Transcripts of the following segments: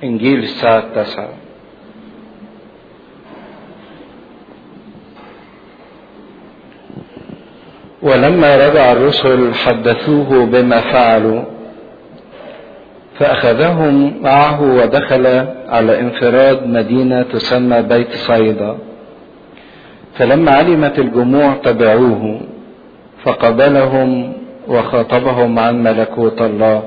إنجيل الساعة 9. ولما رجع الرسل حدثوه بما فعلوا، فأخذهم معه ودخل على انفراد مدينة تسمى بيت صيدا. فلما علمت الجموع تبعوه، فقبلهم وخاطبهم عن ملكوت الله،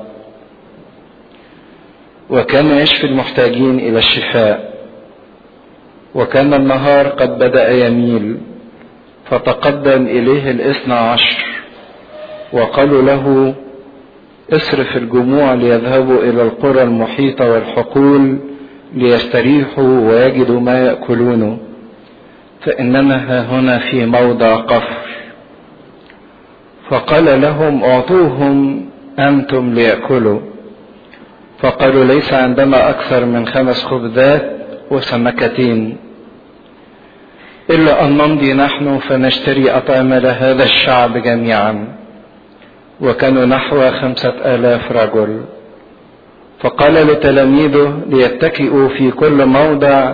وكان يشفي المحتاجين إلى الشفاء. وكان النهار قد بدأ يميل، فتقدم إليه 12 وقالوا له: اصرف الجموع ليذهبوا إلى القرى المحيطة والحقول ليستريحوا ويجدوا ما يأكلونه، فإننا هنا في موضع قفر. فقال لهم: اعطوهم أنتم ليأكلوا. فقالوا: ليس عندنا أكثر من 5 خبزات وسمكتين، إلا أن نمضي نحن فنشتري أطعمة لهذا الشعب جميعا. وكانوا نحو 5000 رجل. فقال لتلاميذه ليتكئوا في كل موضع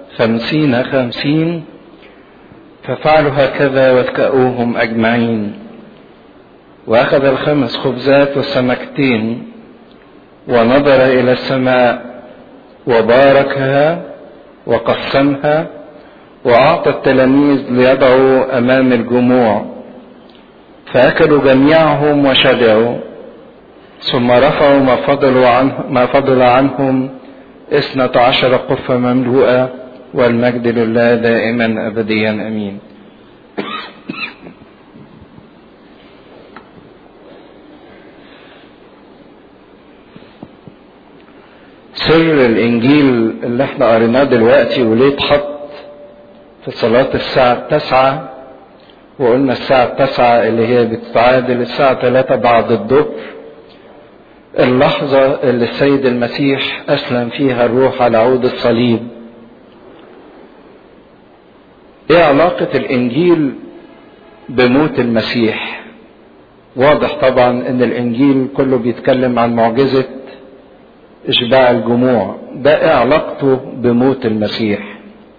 50 ففعلوا هكذا واتكأوهم أجمعين. وأخذ 5 خبزات والسمكتين ونظر إلى السماء وباركها وقسمها وأعطى التلاميذ ليضعوا أمام الجموع، فأكلوا جميعهم وشبعوا. ثم رفعوا ما فضل عنهم 12 قفة مملوءة، والمجد لله دائما أبديا أمين. سر الإنجيل اللي احنا قريناه دلوقتي وليه اتحط في صلاة الساعة 9، وقلنا الساعة 9 اللي هي بتتعادل الساعة 3 بعد الظهر، اللحظة اللي السيد المسيح أسلم فيها الروح على عود الصليب. ايه علاقة الإنجيل بموت المسيح؟ واضح طبعا ان الإنجيل كله بيتكلم عن معجزة إشباع الجموع، ده ايه علاقته بموت المسيح؟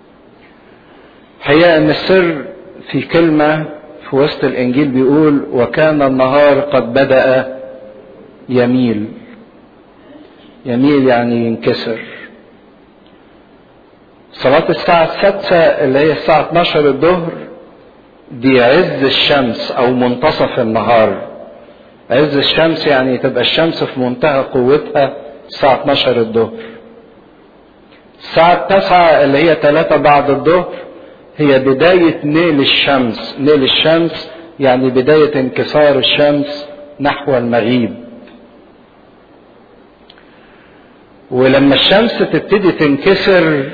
حقيقة ان السر في كلمة في وسط الإنجيل بيقول: وكان النهار قد بدأ يميل. يميل يعني ينكسر. صلاة الساعة 6 اللي هي الساعة 12 الظهر دي عز الشمس أو منتصف النهار. عز الشمس يعني تبقى الشمس في منتهى قوتها الساعة 12 الظهر. الساعة 9 اللي هي 3 بعد الظهر هي بداية نيل الشمس. نيل الشمس يعني بداية انكسار الشمس نحو المغيب. ولما الشمس تبتدي تنكسر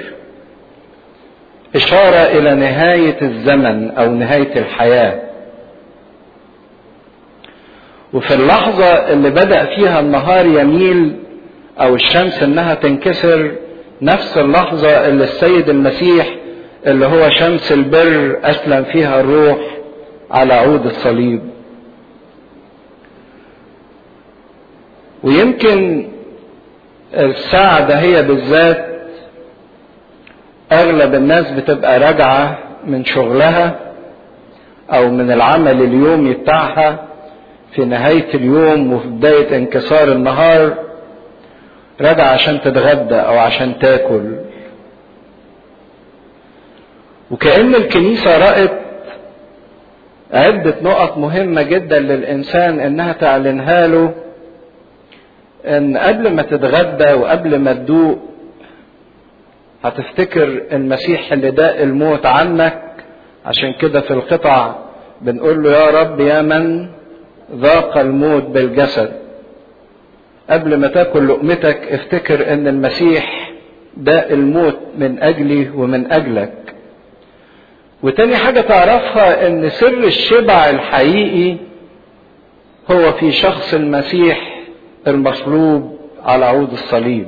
إشارة إلى نهاية الزمن أو نهاية الحياة. وفي اللحظة اللي بدأ فيها النهار يميل أو الشمس إنها تنكسر، نفس اللحظة اللي السيد المسيح اللي هو شمس البر أسلم فيها الروح على عود الصليب. ويمكن الساعة ده هي بالذات أغلب الناس بتبقى راجعة من شغلها أو من العمل اليومي بتاعها في نهاية اليوم وفي بداية انكسار النهار، راجعة عشان تتغدى أو عشان تاكل. وكأن الكنيسة رأت عدة نقط مهمة جدا للإنسان إنها تعلنها له، إن قبل ما تتغدى وقبل ما تدوق هتفتكر المسيح اللي داق الموت عنك. عشان كده في القطع بنقول له: يا رب يا من ذاق الموت بالجسد، قبل ما تاكل لقمتك افتكر ان المسيح داق الموت من اجلي ومن اجلك. وتاني حاجة تعرفها ان سر الشبع الحقيقي هو في شخص المسيح المصلوب على عود الصليب.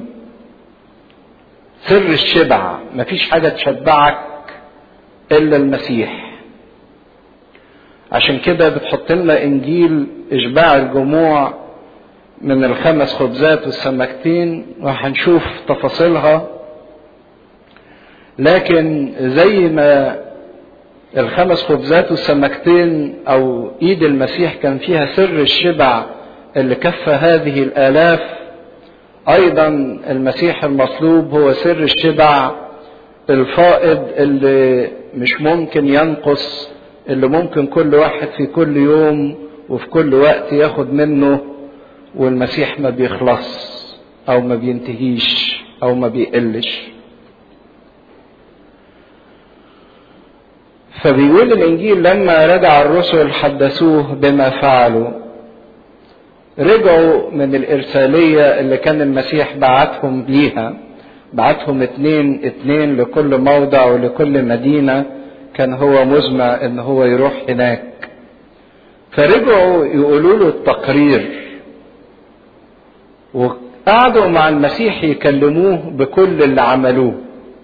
سر الشبع، مفيش حاجة تشبعك الا المسيح. عشان كده بتحط لنا انجيل اشباع الجموع من الخمس خبزات والسمكتين وهنشوف تفاصيلها. لكن زي ما الخمس خبزات والسمكتين او ايد المسيح كان فيها سر الشبع اللي كفى هذه الالاف، ايضا المسيح المصلوب هو سر الشبع الفائض اللي مش ممكن ينقص، اللي ممكن كل واحد في كل يوم وفي كل وقت ياخد منه، والمسيح ما بيخلص او ما بينتهيش او ما بيقلش. فبيقول الانجيل لما رجع الرسل حدثوه بما فعلوا. رجعوا من الارسالية اللي كان المسيح بعتهم ليها، بعتهم اتنين لكل موضع ولكل مدينة كان هو مزمع ان هو يروح هناك. فرجعوا يقولوا له التقرير، وقعدوا مع المسيح يكلموه بكل اللي عملوه.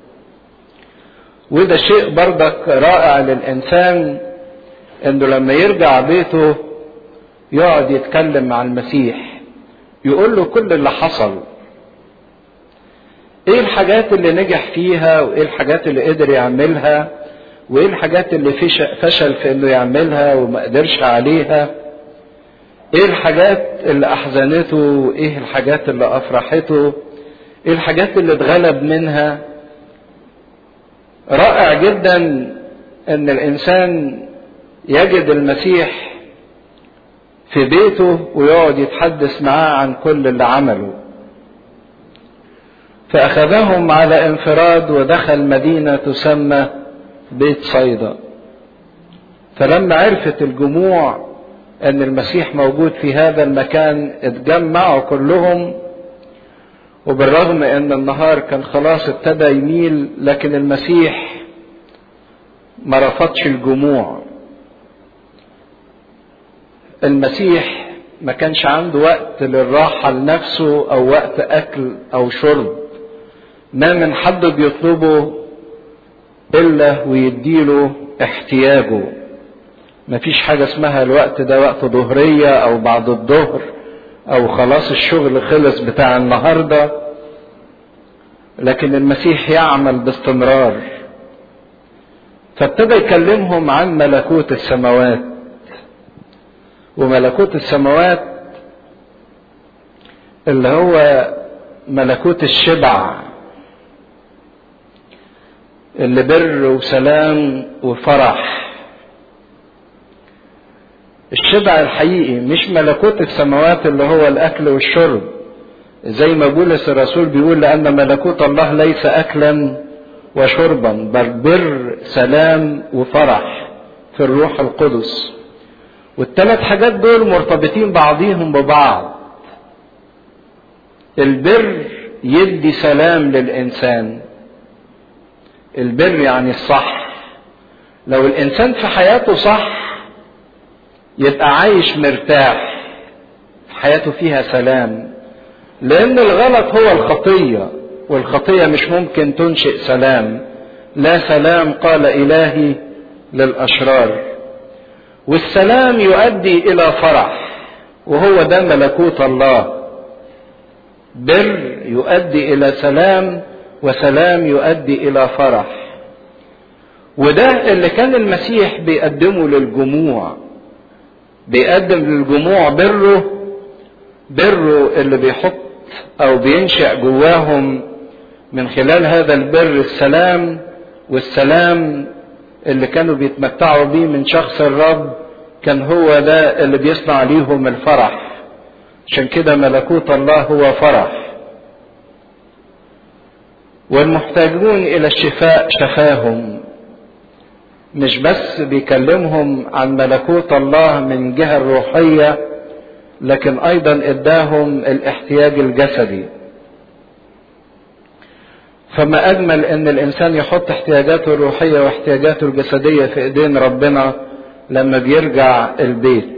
وده شيء برضك رائع للإنسان، انه لما يرجع بيته يقعد يتكلم مع المسيح، يقول له كل اللي حصل، ايه الحاجات اللي نجح فيها وايه الحاجات اللي قدر يعملها وايه الحاجات اللي فشل في انه يعملها وما قدرش عليها، ايه الحاجات اللي احزنته وايه الحاجات اللي افرحته، ايه الحاجات اللي اتغلب منها. رائع جدا ان الانسان يجد المسيح في بيته ويقعد يتحدث معاه عن كل اللي عمله. فاخذهم على انفراد ودخل مدينة تسمى بيت صيدا. فلما عرفت الجموع ان المسيح موجود في هذا المكان اتجمعوا كلهم، وبالرغم ان النهار كان خلاص ابتدى يميل لكن المسيح ما رفضش الجموع. المسيح ما كانش عنده وقت للراحة لنفسه او وقت اكل او شرب، ما من حد بيطلبه الا ويديله احتياجه. مفيش حاجة اسمها الوقت ده وقت ظهرية او بعد الظهر او خلاص الشغل خلص بتاع النهاردة، لكن المسيح يعمل باستمرار. فابتدى يكلمهم عن ملكوت السماوات. وملكوت السماوات اللي هو ملكوت الشبع، اللي بر وسلام وفرح. الشبع الحقيقي مش ملكوت السماوات اللي هو الاكل والشرب، زي ما بولس الرسول بيقول لان ملكوت الله ليس اكلا وشربا بل بر سلام وفرح في الروح القدس. والثلاث حاجات دول مرتبطين بعضيهم ببعض. البر يدي سلام للإنسان. البر يعني الصح. لو الإنسان في حياته صح يبقى عايش مرتاح، حياته فيها سلام. لأن الغلط هو الخطية، والخطية مش ممكن تنشئ سلام. لا سلام قال إلهي للأشرار. والسلام يؤدي إلى فرح، وهو ده ملكوت الله. بر يؤدي إلى سلام، وسلام يؤدي إلى فرح. وده اللي كان المسيح بيقدمه للجموع. بيقدم للجموع بره اللي بيحط أو بينشأ جواهم من خلال هذا البر السلام. والسلام اللي كانوا بيتمتعوا بيه من شخص الرب كان هو ده اللي بيصنع ليهم الفرح. عشان كده ملكوت الله هو فرح. والمحتاجون إلى الشفاء شفاهم. مش بس بيكلمهم عن ملكوت الله من جهة الروحية، لكن أيضا إداهم الاحتياج الجسدي. فما أجمل أن الإنسان يحط احتياجاته الروحية واحتياجاته الجسدية في إيدين ربنا لما بيرجع البيت.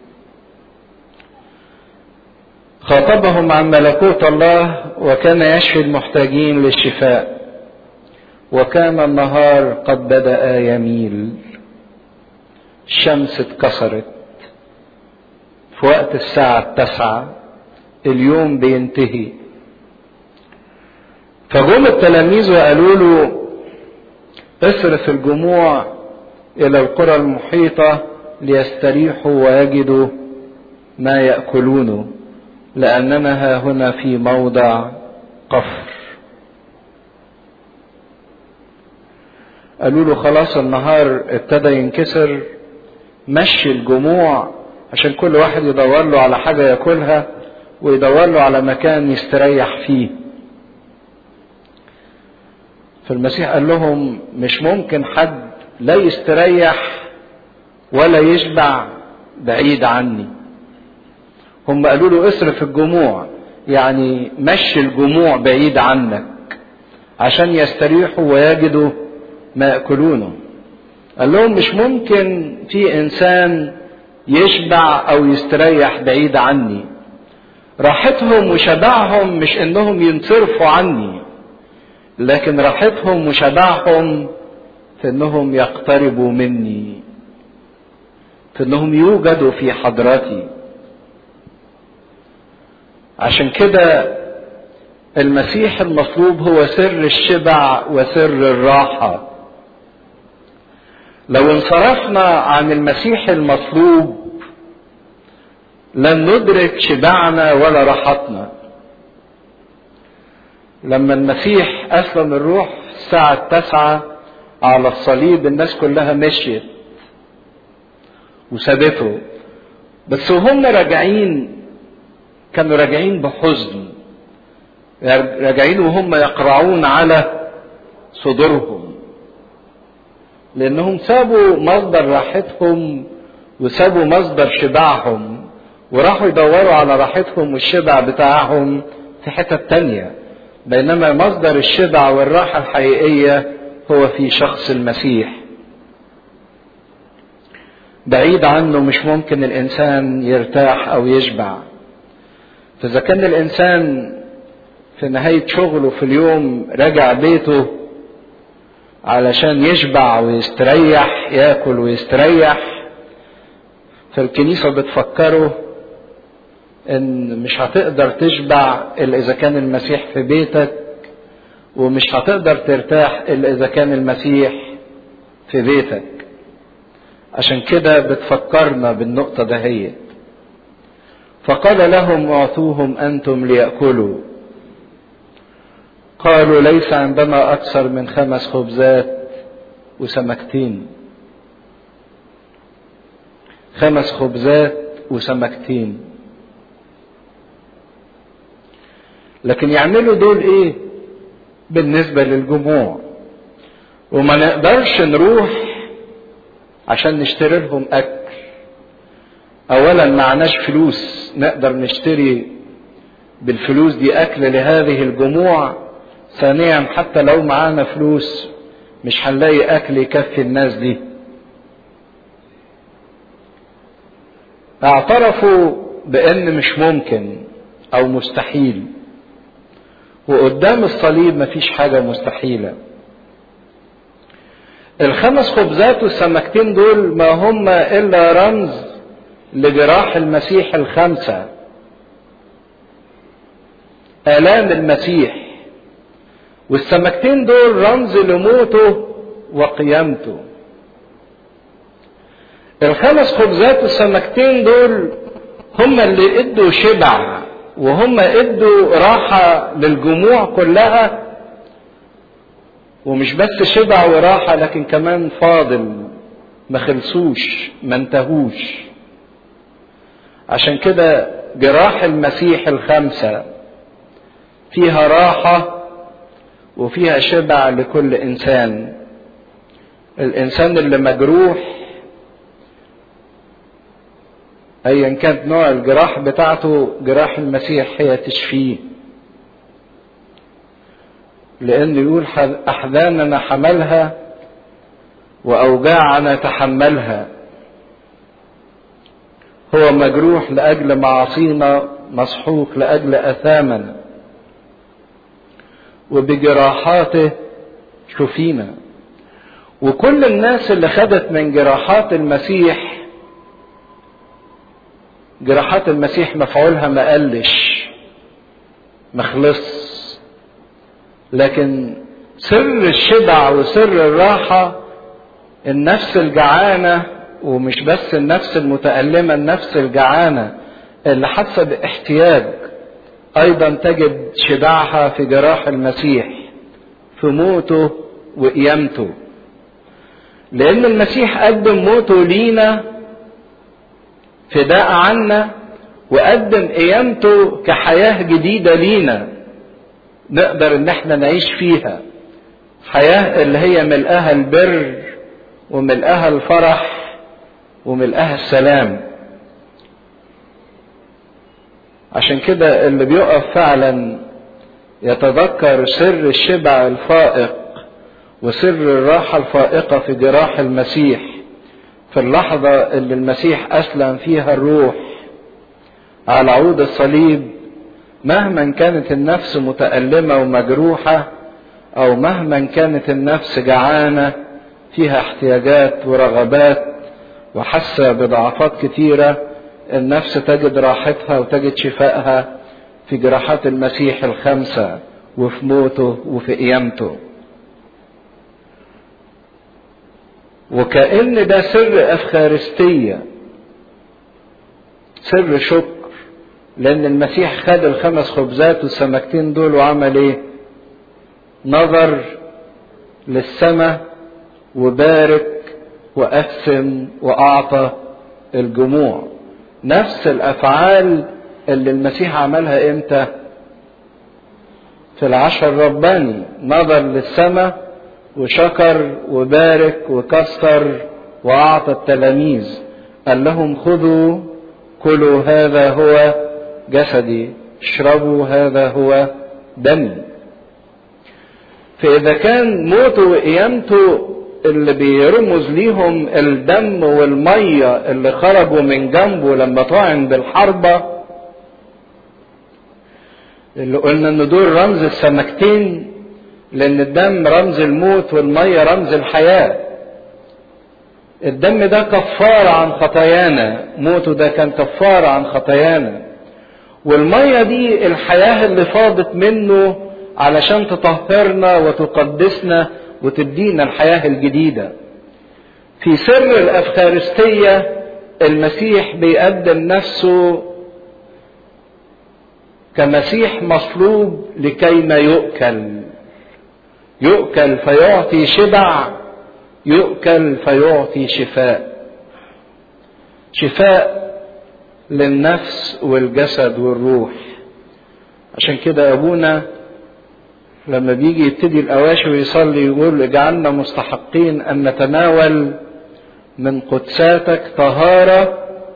خاطبهم عن ملكوت الله وكان يشفي المحتاجين للشفاء. وكان النهار قد بدأ يميل. الشمس اتكسرت في وقت الساعة 9 اليوم بينتهي. فجم التلاميذ وقالوا له اصرف الجموع الى القرى المحيطة ليستريحوا ويجدوا ما يأكلونه، لأننا ها هنا في موضع قفر. قالوا له خلاص النهار ابتدى ينكسر، مشي الجموع عشان كل واحد يدور له على حاجة ياكلها ويدور له على مكان يستريح فيه. فالمسيح قال لهم مش ممكن حد لا يستريح ولا يشبع بعيد عني. هم قالوا له اصرف الجموع، يعني مشي الجموع بعيد عنك عشان يستريحوا ويجدوا ما يأكلونه. قال لهم مش ممكن في انسان يشبع او يستريح بعيد عني. راحتهم وشبعهم مش انهم ينصرفوا عني، لكن راحتهم وشبعهم في انهم يقتربوا مني، في انهم يوجدوا في حضرتي. عشان كده المسيح المطلوب هو سر الشبع وسر الراحة. لو انصرفنا عن المسيح المطلوب لن ندرك شبعنا ولا راحتنا. لما المسيح أسلم الروح الساعة 9 على الصليب الناس كلها مشيت وسابته، بس وهم راجعين كانوا راجعين بحزن، راجعين وهم يقرعون على صدورهم، لأنهم سابوا مصدر راحتهم وسابوا مصدر شبعهم وراحوا يدوروا على راحتهم والشبع بتاعهم في حتة تانية، بينما مصدر الشبع والراحة الحقيقية هو في شخص المسيح. بعيد عنه مش ممكن الإنسان يرتاح أو يشبع. فإذا كان الإنسان في نهاية شغله في اليوم راجع بيته علشان يشبع ويستريح، ياكل ويستريح، فالكنيسة بتفكره ان مش هتقدر تشبع الا اذا كان المسيح في بيتك، ومش هتقدر ترتاح الا اذا كان المسيح في بيتك. عشان كده بتفكرنا بالنقطة دهيت. فقال لهم اعطوهم انتم ليأكلوا. قالوا ليس عندنا اكثر من 5 خبزات وسمكتين. 5 خبزات وسمكتين. لكن يعملوا دول ايه بالنسبة للجموع؟ وما نقدرش نروح عشان نشتري لهم اكل. اولا معناش فلوس نقدر نشتري بالفلوس دي اكل لهذه الجموع. ثانيا حتى لو معانا فلوس مش هنلاقي اكل يكفي الناس دي. اعترفوا بان مش ممكن او مستحيل، وقدام الصليب مفيش حاجة مستحيلة. 5 خبزات والسمكتين دول ما هم إلا رمز لجراح المسيح 5، آلام المسيح. والسمكتين دول رمز لموته وقيامته. 5 خبزات والسمكتين دول هم اللي ادوا شبع، وهم ادوا راحة للجموع كلها. ومش بس شبع وراحة، لكن كمان فاضل، ما خلصوش، ما انتهوش. عشان كده جراح المسيح 5 فيها راحة وفيها شبع لكل انسان. الانسان اللي مجروح ايا كانت نوع الجراح بتاعته، جراح المسيح هي تشفيه. لانه يقول احزاننا حملها واوجاعنا تحملها. هو مجروح لاجل معاصينا، مسحوق لاجل اثامنا، وبجراحاته شفينا. وكل الناس اللي خدت من جراحات المسيح، جراحات المسيح مفعولها ما قلش، مخلص. لكن سر الشبع وسر الراحة النفس الجعانة، ومش بس النفس المتألمة، النفس الجعانة اللي حاسة باحتياج ايضا تجد شبعها في جراح المسيح، في موته وقيامته. لان المسيح قدم موته لينا فداء عنا، وقدم قيامته كحياة جديدة لينا نقدر ان احنا نعيش فيها، حياة اللي هي ملقاها البر وملقاها الفرح وملقاها السلام. عشان كده اللي بيقف فعلا يتذكر سر الشبع الفائق وسر الراحة الفائقة في جراح المسيح، في اللحظة اللي المسيح أسلم فيها الروح على عود الصليب، مهما كانت النفس متألمة ومجروحة، أو مهما كانت النفس جعانة فيها احتياجات ورغبات وحاسة بضعفات كتيرة، النفس تجد راحتها وتجد شفائها في جراحات المسيح الخمسة وفي موته وفي قيامته. وكأن ده سر أفخارستية، سر شكر، لأن المسيح خد الخمس خبزات والسمكتين دول وعمل إيه؟ نظر للسماء وبارك وأقسم وأعطى الجموع. نفس الأفعال اللي المسيح عملها إمتى؟ في العشاء الرباني، نظر للسماء وشكر وبارك وكسر وأعطى التلاميذ، قال لهم خذوا كلوا هذا هو جسدي، اشربوا هذا هو دمي. فإذا كان موته وقيامته اللي بيرمز ليهم الدم والمية اللي خرجوا من جنبه لما طعن بالحربة، اللي قلنا ان دول رمز السمكتين، لان الدم رمز الموت والمية رمز الحياة. الدم ده كفارة عن خطايانا، موته ده كان كفارة عن خطايانا، والمية دي الحياة اللي فاضت منه علشان تطهرنا وتقدسنا وتدينا الحياة الجديدة. في سر الأفخارستية المسيح بيقدم نفسه كمسيح مصلوب لكي ما يؤكل فيعطي شبع، يؤكل فيعطي شفاء للنفس والجسد والروح. عشان كده أبونا لما بيجي يبتدي الأواشي ويصلي يقول اجعلنا مستحقين أن نتناول من قدساتك طهارة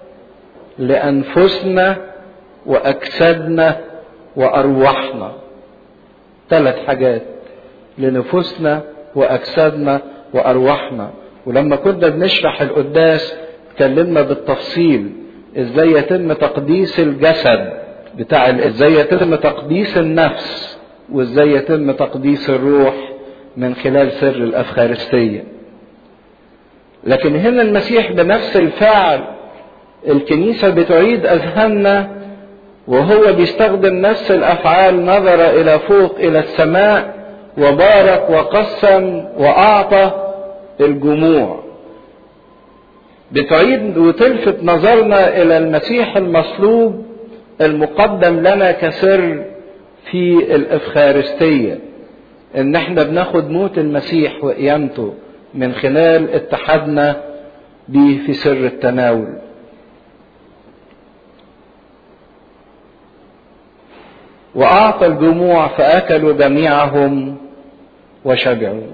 لأنفسنا وأجسادنا وأرواحنا. 3 حاجات، لنفوسنا وأجسادنا وأرواحنا. ولما كنا بنشرح القداس اتكلمنا بالتفصيل ازاي يتم تقديس الجسد ازاي يتم تقديس النفس، وازاي يتم تقديس الروح من خلال سر الأفخارستية. لكن هنا المسيح بنفس الفعل الكنيسة بتعيد أذهاننا وهو بيستخدم نفس الأفعال، نظر إلى فوق إلى السماء وبارك وقسم وأعطى الجموع. بتعيد وتلفت نظرنا إلى المسيح المصلوب المقدم لنا كسر في الإفخارستية، إن احنا بناخد موت المسيح وقيامته من خلال اتحادنا به في سر التناول. وأعطى الجموع فأكلوا جميعهم وشبعوا.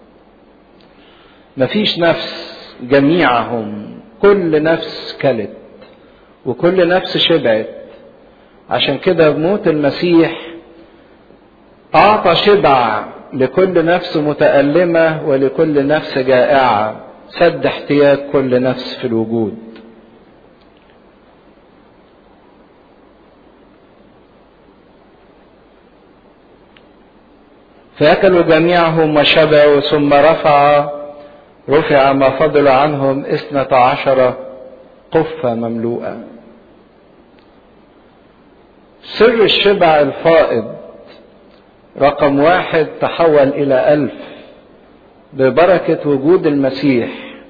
مفيش نفس، جميعهم، كل نفس كلت وكل نفس شبعت. عشان كده بموت المسيح أعطى شبع لكل نفس متألمة ولكل نفس جائعة، سد احتياج كل نفس في الوجود. فأكلوا جميعهم وشبعوا، ثم رفع ما فضل عنهم 12 قفة مملوءة. سر الشبع الفائض رقم 1 تحول إلى 1000 ببركة وجود المسيح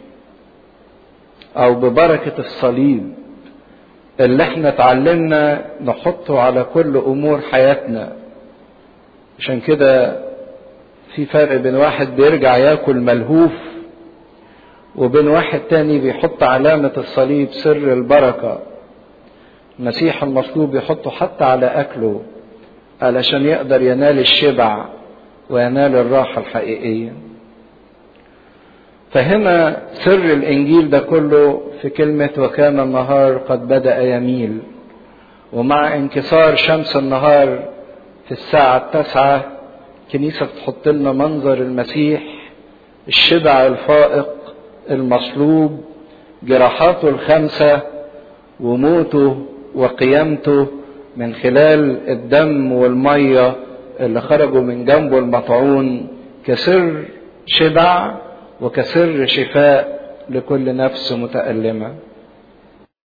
أو ببركة الصليب اللي احنا اتعلمنا نحطه على كل أمور حياتنا. عشان كده في فرق بين واحد بيرجع ياكل ملهوف وبين واحد تاني بيحط علامة الصليب سر البركة. المسيح المصلوب يحطه حتى على أكله علشان يقدر ينال الشبع وينال الراحة الحقيقية. فهنا سر الإنجيل ده كله في كلمة وكان النهار قد بدأ يميل. ومع انكسار شمس النهار في الساعة 9 الكنيسة بتحط لنا منظر المسيح، الشبع الفائق المصلوب، جراحاته 5 وموته وقيامته من خلال الدم والمية اللي خرجوا من جنبه المطعون كسر شبع وكسر شفاء لكل نفس متألمة.